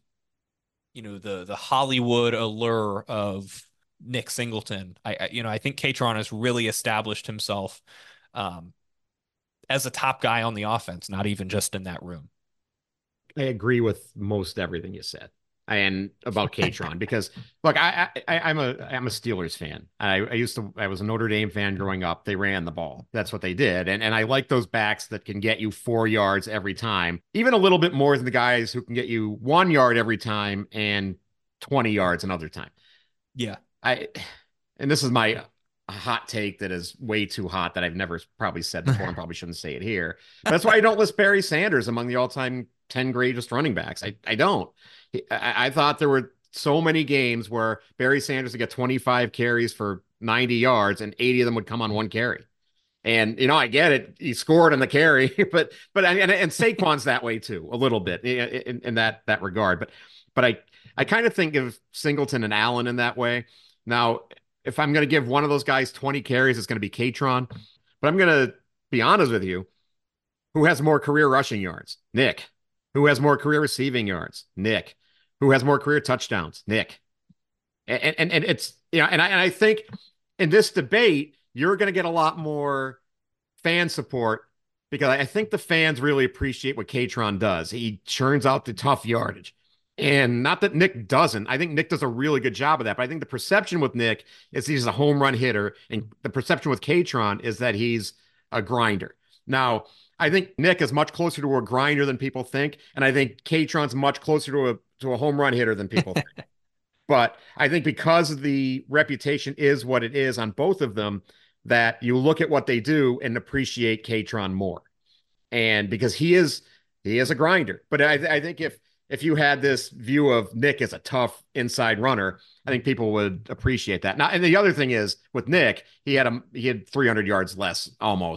the Hollywood allure of Nick Singleton. I think Katron has really established himself. As a top guy on the offense, not even just in that room. I agree with most everything you said and about Katron because look, I'm a Steelers fan. I was a Notre Dame fan growing up. They ran the ball. That's what they did. And I like those backs that can get you 4 yards every time, even a little bit more than the guys who can get you 1 yard every time and 20 yards another time. Yeah. I and this is my hot take that is way too hot that I've never probably said before and probably shouldn't say it here. But that's why I don't list Barry Sanders among the all-time 10 greatest running backs. I don't. I thought there were so many games where Barry Sanders would get 25 carries for 90 yards and 80 of them would come on one carry. And I get it. He scored on the carry, but Saquon's that way too, a little bit in that regard. But I kind of think of Singleton and Allen in that way. Now, if I'm going to give one of those guys 20 carries, it's going to be Katron. But I'm going to be honest with you. Who has more career rushing yards? Nick. Who has more career receiving yards? Nick. Who has more career touchdowns? Nick. And it's, and I think in this debate, you're going to get a lot more fan support because I think the fans really appreciate what Katron does. He churns out the tough yardage. And not that Nick doesn't. I think Nick does a really good job of that. But I think the perception with Nick is he's a home run hitter. And the perception with Katron is that he's a grinder. Now, I think Nick is much closer to a grinder than people think. And I think Katron's much closer to a home run hitter than people think. But I think because the reputation is what it is on both of them, that you look at what they do and appreciate Katron more. And because he is a grinder. But I think if you had this view of Nick as a tough inside runner, I think people would appreciate that. Now, and the other thing is with Nick, he had 300 yards less almost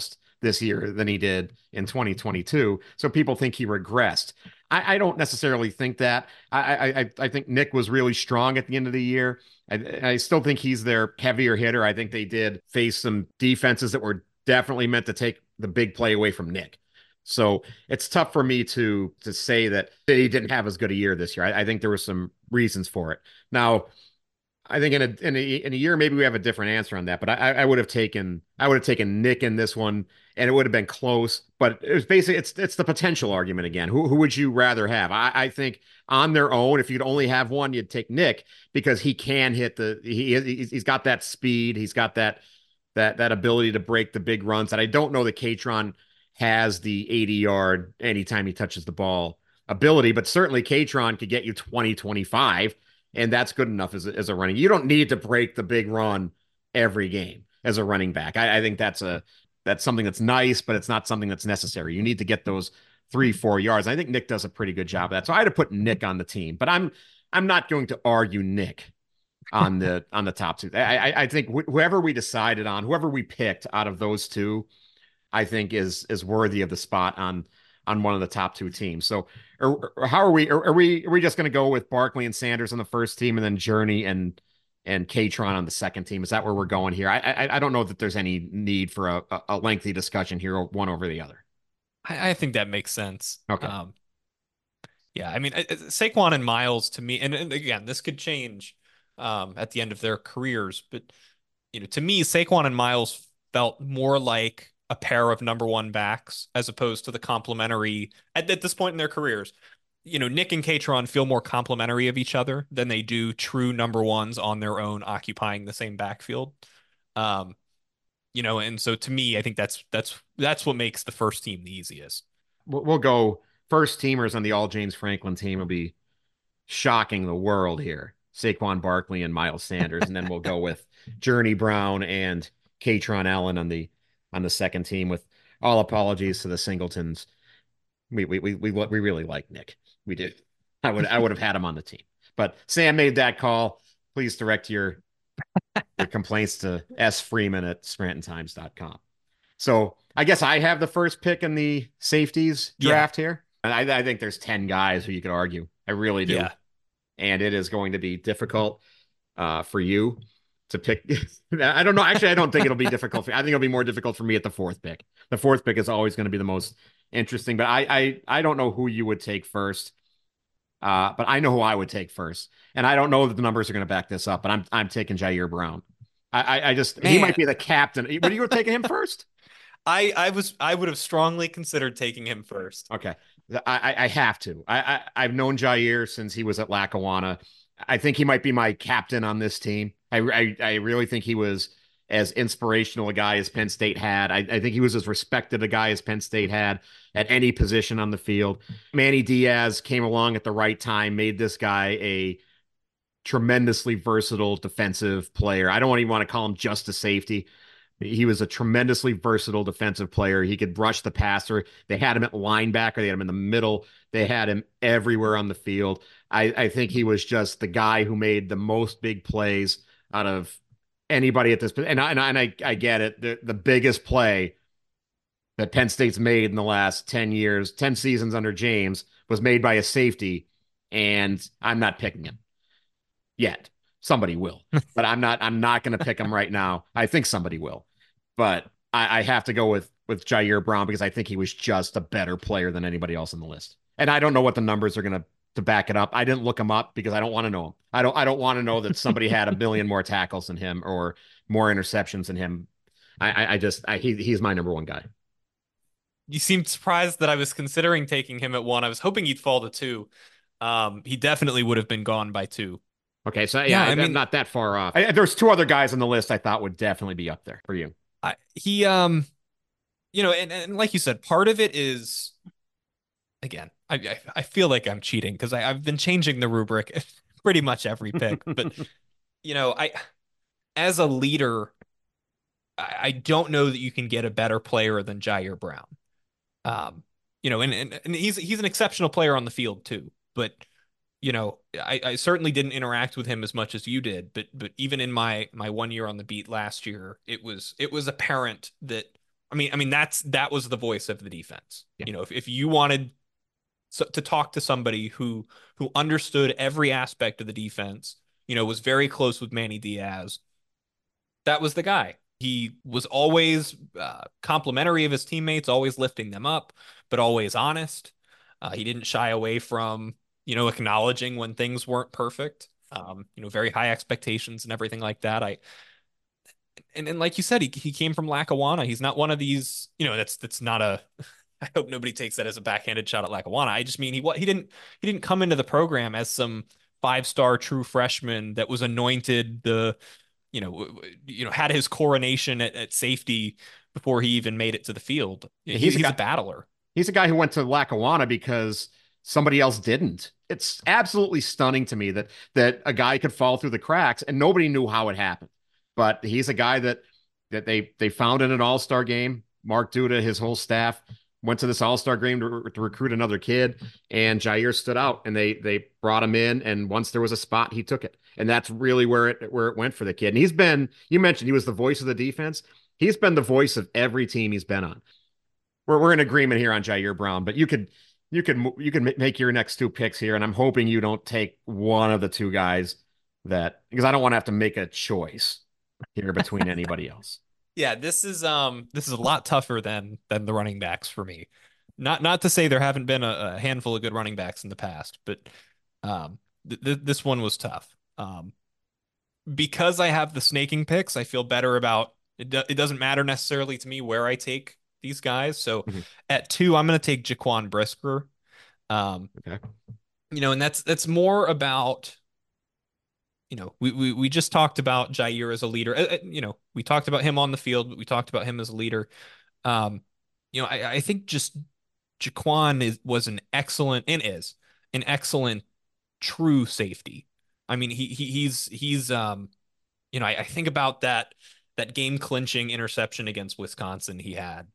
this year than he did in 2022. So people think he regressed. I don't necessarily think that. I think Nick was really strong at the end of the year. I still think he's their heavier hitter. I think they did face some defenses that were definitely meant to take the big play away from Nick. So it's tough for me to say that he didn't have as good a year this year. I think there were some reasons for it. Now, I think in a year maybe we have a different answer on that, but I would have taken Nick in this one, and it would have been close. But it was basically it's the potential argument again. Who would you rather have? I think on their own, if you'd only have one, you'd take Nick because he can hit he's got that speed, he's got that ability to break the big runs. And I don't know that Katron has the 80-yard anytime he touches the ball ability, but certainly Katron could get you 20, 25. And that's good enough as a running. You don't need to break the big run every game as a running back. I think that's something that's nice, but it's not something that's necessary. You need to get those 3-4 yards. I think Nick does a pretty good job of that. So I had to put Nick on the team, but I'm not going to argue Nick on the top two. I think whoever we decided on, whoever we picked out of those two, I think is worthy of the spot on one of the top two teams. So, how are we? Are we just going to go with Barkley and Sanders on the first team, and then Journey and Katron on the second team? Is that where we're going here? I don't know that there's any need for a lengthy discussion here, one over the other. I think that makes sense. Okay. Yeah, I mean, Saquon and Miles to me, and again, this could change at the end of their careers, but to me, Saquon and Miles felt more like a pair of number one backs as opposed to the complementary at this point in their careers. Nick and Katron feel more complementary of each other than they do true number ones on their own occupying the same backfield. And so to me, I think that's what makes the first team the easiest. We'll go first teamers on the all James Franklin team will be shocking the world here. Saquon Barkley and Miles Sanders, and then we'll go with Journey Brown and Katron Allen on the second team. With all apologies to the Singletons, we really like Nick. We did. I would have had him on the team, but Sam made that call. Please direct your complaints to sfreeman@scrantontimes.com. So I guess I have the first pick in the safeties draft here, and I think there's 10 guys who you could argue. I really do. Yeah. And it is going to be difficult for you to pick. I don't know. Actually, I don't think it'll be difficult. I think it'll be more difficult for me at the fourth pick. The fourth pick is always going to be the most interesting, but I don't know who you would take first. But I know who I would take first, and I don't know that the numbers are going to back this up. But I'm taking Jair Brown. He might be the captain. Were you taking him first? I would have strongly considered taking him first. Okay, I have to. I've known Jair since he was at Lackawanna. I think he might be my captain on this team. I really think he was as inspirational a guy as Penn State had. I think he was as respected a guy as Penn State had at any position on the field. Manny Diaz came along at the right time, made this guy a tremendously versatile defensive player. I don't even want to call him just a safety. He was a tremendously versatile defensive player. He could rush the passer. They had him at linebacker. They had him in the middle. They had him everywhere on the field. I think he was just the guy who made the most big plays out of anybody at this. And I get it. The biggest play that Penn State's made in the last 10 years, 10 seasons under James, was made by a safety, and I'm not picking him yet. Somebody will, but I'm not going to pick him right now. I think somebody will, but I have to go with Jair Brown because I think he was just a better player than anybody else on the list. And I don't know what the numbers are going to back it up. I didn't look him up because I don't want to know him. I don't want to know that somebody had a billion more tackles than him or more interceptions than him. He's my number one guy. You seemed surprised that I was considering taking him at 1. I was hoping he'd fall to 2. He definitely would have been gone by 2. Okay, so yeah, I mean, not that far off. There's 2 other guys on the list I thought would definitely be up there for you. And like you said, part of it is, again, I feel like I'm cheating because I've been changing the rubric pretty much every pick. But as a leader, I don't know that you can get a better player than Jair Brown. And he's an exceptional player on the field too. But I certainly didn't interact with him as much as you did. But even in my 1 year on the beat last year, it was apparent that that was the voice of the defense. Yeah. If you wanted to talk to somebody who understood every aspect of the defense, was very close with Manny Diaz, that was the guy. He was always complimentary of his teammates, always lifting them up, but always honest. He didn't shy away from, acknowledging when things weren't perfect. Very high expectations and everything like that. And like you said, he came from Lackawanna. He's not one of these, that's not a. I hope nobody takes that as a backhanded shot at Lackawanna. I just mean he didn't come into the program as some 5-star true freshman that was anointed had his coronation at safety before he even made it to the field. He's a battler. He's a guy who went to Lackawanna because somebody else didn't. It's absolutely stunning to me that a guy could fall through the cracks and nobody knew how it happened. But he's a guy that they found in an all-star game. Mark Duda, his whole staff went to this all-star game to recruit another kid, and Jair stood out, and they brought him in, and once there was a spot, he took it. And that's really where it went for the kid. And he's been, you mentioned he was the voice of the defense. He's been the voice of every team he's been on. We're in agreement here on Jair Brown, but you could make your next 2 picks here, and I'm hoping you don't take one of the 2 guys because I don't want to have to make a choice here between anybody else. Yeah, this is a lot tougher than the running backs for me. Not to say there haven't been a handful of good running backs in the past, but this one was tough. Because I have the snaking picks, I feel better about it. It doesn't matter necessarily to me where I take these guys. So at 2, I'm going to take Jaquan Brisker. Okay. And that's more about, we just talked about Jair as a leader. We talked about him on the field, but we talked about him as a leader. I think just Jaquan was an excellent and is an excellent true safety. I mean, he's I think about that game clinching interception against Wisconsin he had,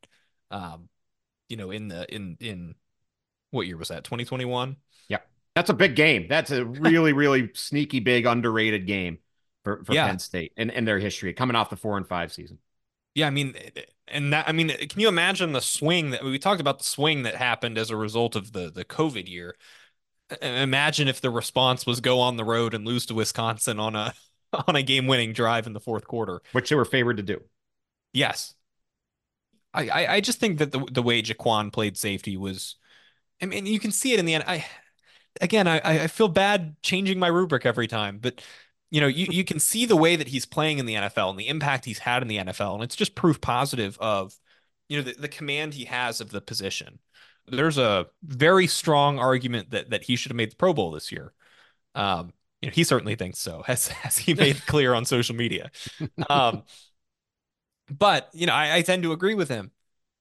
in what year was that? 2021? Yeah. That's a big game. That's a really, really sneaky, big, underrated game for Penn State and their history coming off the 4-5 season. Yeah, can you imagine the swing that we talked about, the swing that happened as a result of the COVID year? Imagine if the response was go on the road and lose to Wisconsin on a game-winning drive in the 4th quarter, which they were favored to do. Yes. I just think that the way Jaquan played safety was, you can see it in the end. I feel bad changing my rubric every time, but you can see the way that he's playing in the NFL and the impact he's had in the NFL, and it's just proof positive of the command he has of the position. There's a very strong argument that he should have made the Pro Bowl this year. He certainly thinks so, as he made clear on social media. But I tend to agree with him.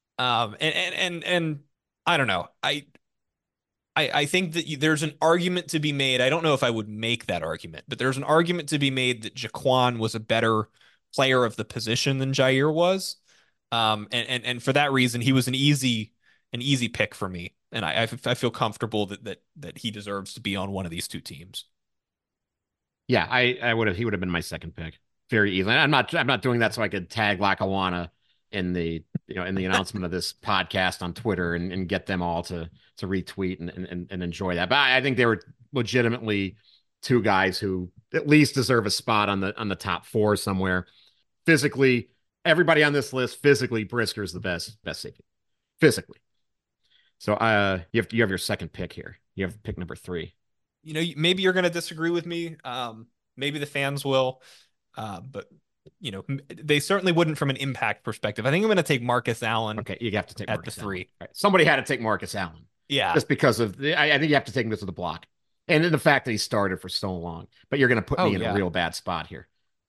And I don't know. I think that there's an argument to be made. I don't know if I would make that argument, but there's an argument to be made that Jaquan was a better player of the position than Jair was. And for that reason, he was an easy pick for me. And I feel comfortable that he deserves to be on one of these 2 teams. Yeah, he would have been my second pick very easily. I'm not doing that so I could tag Lackawanna in the announcement of this podcast on Twitter and get them all to retweet and enjoy that. But I think they were legitimately 2 guys who at least deserve a spot on the top 4 somewhere. Physically, everybody on this list, physically, Brisker's the best safety. Physically. So you have your second pick here. You have pick number 3. Maybe you're going to disagree with me. Maybe the fans will. But they certainly wouldn't from an impact perspective. I think I'm going to take Marcus Allen. Okay, you have to take at Marcus the 3. Right. Somebody had to take Marcus Allen. Yeah, just because of I think you have to take him to the block, and the fact that he started for so long. But you're going to put me in a real bad spot here.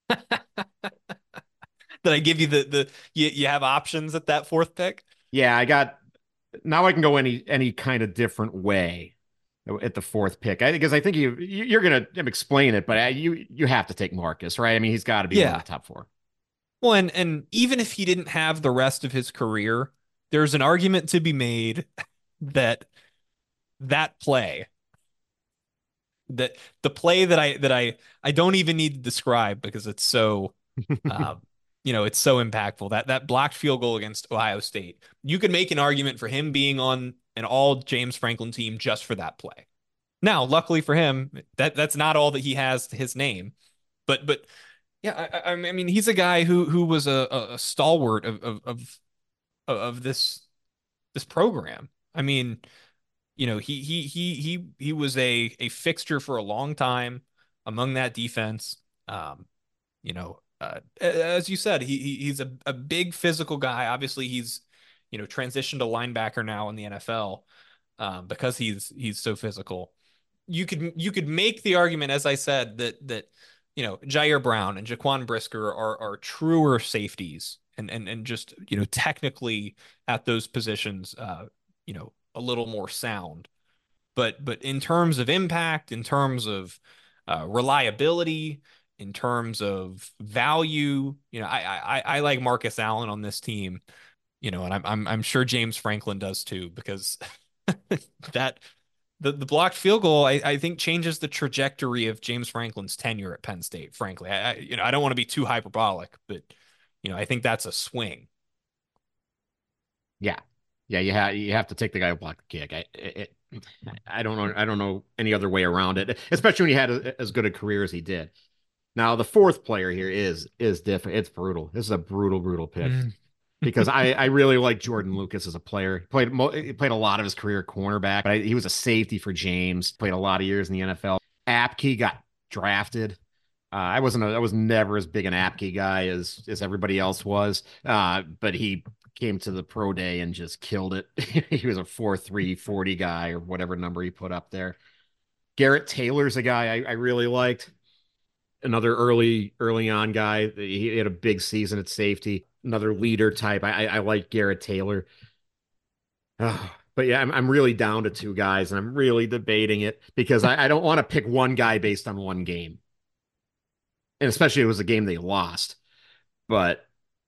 Did I give you you have options at that 4th pick? Yeah, now I can go any kind of different way at the 4th pick. Because I think you're going to explain it, but you have to take Marcus, right? I mean, he's got to be one of the top 4. Well, and even if he didn't have the rest of his career, there's an argument to be made that play, that the play that I don't even need to describe because it's so it's so impactful. That blocked field goal against Ohio State. You could make an argument for him being on an all James Franklin team just for that play. Now, luckily for him, that's not all that he has to his name. But yeah, I mean, he's a guy who was a stalwart of this program. I mean, he was a fixture for a long time among that defense. As you said, he's a big physical guy. Obviously, he's transitioned to linebacker now in the NFL, because he's so physical. You could make the argument, as I said, that Jair Brown and Jaquan Brisker are truer safeties, and just technically at those positions, a little more sound. But in terms of impact, in terms of reliability, in terms of value, I like Marcus Allen on this team, and I'm sure James Franklin does too, because that the blocked field goal, I think, changes the trajectory of James Franklin's tenure at Penn State. Frankly, I don't want to be too hyperbolic, but I think that's a swing. Yeah, yeah, you have to take the guy who blocked the kick. I don't know any other way around it, especially when he had as good a career as he did. Now the fourth player here is different. It's brutal. This is a brutal pick. Because I really like Jordan Lucas as a player. He played a lot of his career cornerback, but he was a safety for James. Played a lot of years in the NFL. Apke got drafted. I was never as big an Apke guy as everybody else was. But he came to the pro day and just killed it. He was a 4.3 40 guy, or whatever number he put up there. Garrett Taylor's a guy I really liked. Another early on guy. He had a big season at safety. Another leader type. I like Garrett Taylor. But yeah, I'm really down to two guys, and I'm really debating it because I don't want to pick one guy based on one game, and especially it was a game they lost. But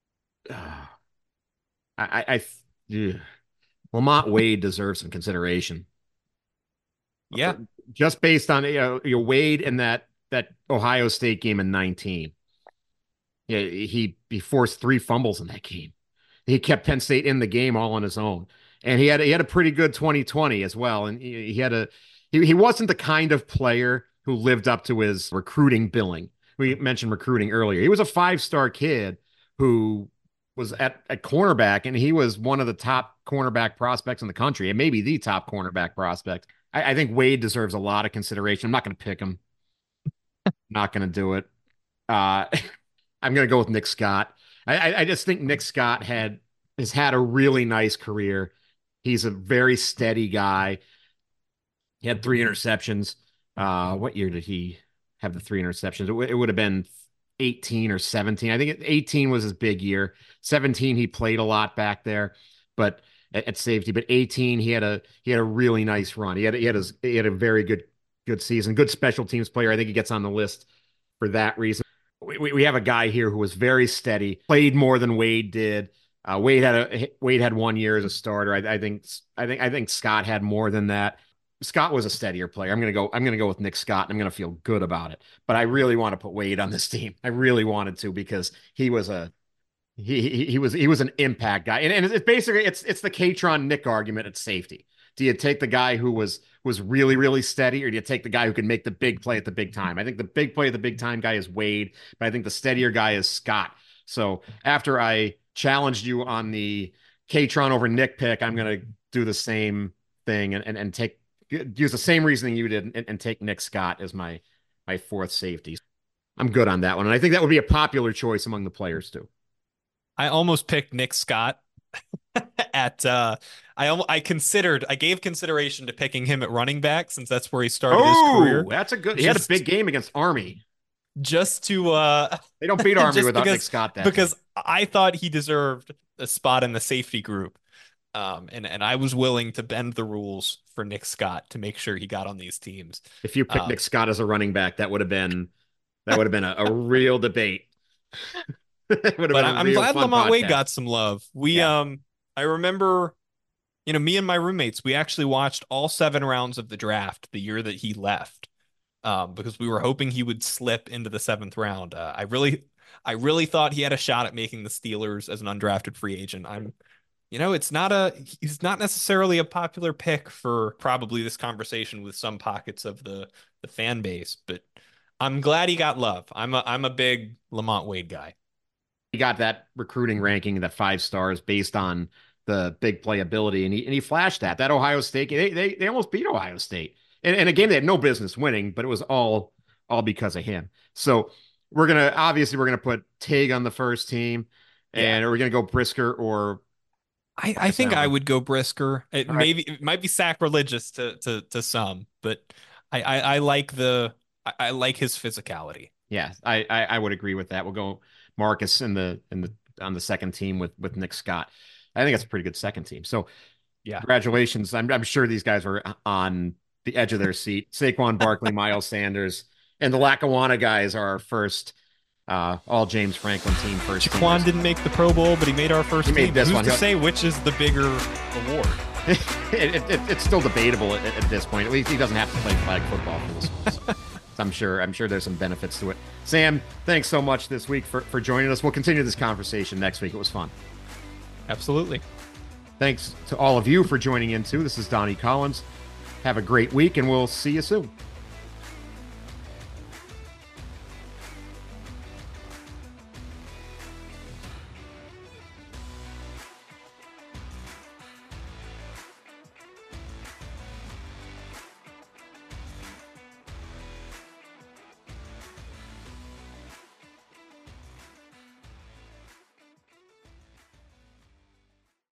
I Lamont Wade deserves some consideration. Yeah. Just based on Wade in that Ohio State game in 19. Yeah, he forced 3 fumbles in that game. He kept Penn State in the game all on his own, and he had a pretty good 2020 as well. And he wasn't the kind of player who lived up to his recruiting billing. We mentioned recruiting earlier. He was a 5-star kid who was at cornerback, and he was one of the top cornerback prospects in the country, and maybe the top cornerback prospect. I think Wade deserves a lot of consideration. I'm not going to pick him. Not going to do it. I'm going to go with Nick Scott. I just think Nick Scott has had a really nice career. He's a very steady guy. He had 3 interceptions. What year did he have the 3 interceptions? It would have been 18 or 17. I think 18 was his big year. 17, he played a lot back there, but at safety. But 18, he had a really nice run. He had a very good season. Good special teams player. I think he gets on the list for that reason. We have a guy here who was very steady, played more than Wade did. Wade had 1 year as a starter. I think Scott had more than that. Scott was a steadier player. I'm gonna go with Nick Scott, and I'm gonna feel good about it. But I really want to put Wade on this team. I really wanted to, because he was an impact guy, and it's basically it's the Katron Nick argument at safety. Do you take the guy who was really steady, or do you take the guy who can make the big play at the big time? I think the big play at the big time guy is Wade, but I think the steadier guy is Scott. So after I challenged you on the Katron over Nick pick, I'm gonna do the same thing and use the same reasoning you did, and take Nick Scott as my 4th safety. I'm good on that one, and I think that would be a popular choice among the players too. I almost picked Nick Scott at I gave consideration to picking him at running back, since that's where he started his career. He had a big game against Army. Just to they don't beat Army without Nick Scott because I thought he deserved a spot in the safety group. And I was willing to bend the rules for Nick Scott to make sure he got on these teams. If you picked Nick Scott as a running back, that would have been a real debate. But I'm glad Lamont Wade got some love. I remember, me and my roommates, we actually watched all 7 rounds of the draft the year that he left, because we were hoping he would slip into the 7th round. I really thought he had a shot at making the Steelers as an undrafted free agent. He's not necessarily a popular pick for probably this conversation with some pockets of the fan base, but I'm glad he got love. I'm a big Lamont Wade guy. He got that recruiting ranking, that 5 stars based on the big playability, and he flashed that Ohio State. They almost beat Ohio State in a game they had no business winning, but it was all because of him. So we're gonna put Tig on the first team, and are we gonna go Brisker or? I think I would go Brisker. It might be sacrilegious to some, but I like I like his physicality. Yeah, I would agree with that. We'll go Marcus on the second team with Nick Scott. I think that's a pretty good second team. So yeah, congratulations. I'm sure these guys were on the edge of their seat. Saquon Barkley, Miles Sanders, and the Lackawanna guys are our first all James Franklin team first. Jaquan didn't make the Pro Bowl, but he made our first team. Who's to say which is the bigger award? It's still debatable at this point. At least he doesn't have to play flag football for this one. So I'm sure there's some benefits to it. Sam, thanks so much this week for joining us. We'll continue this conversation next week. It was fun. Absolutely. Thanks to all of you for joining in too. This is Donnie Collins. Have a great week, and we'll see you soon.